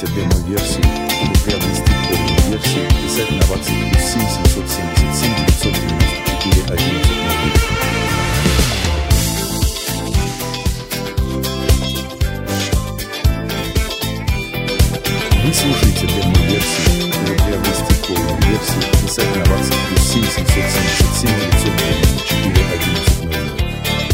слушайте демо-версию. Чтобы приобрести полную версию, писать на WhatsApp +7 777 994 11 00. Вы слушаете демо-версию. Чтобы приобрести полную версию, писать на WhatsApp +7 777 994 11 00.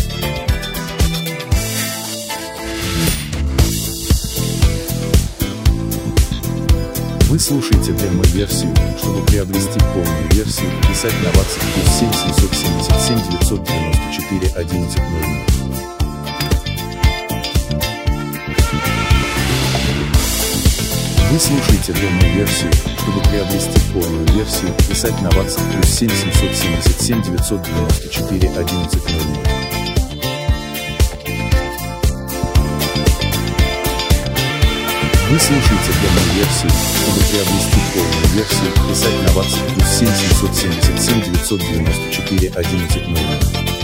Вы слушаете демо-версию. Чтобы приобрести полную версию, писать на WhatsApp +7 777 994 11 00. Вы слушаете демо-версию. Чтобы приобрести полную версию, писать на WhatsApp +7 777 994 11 00. Вы слушаете демо-версию. Чтобы приобрести полную версию, писать на WhatsApp +7 777 994 11 00.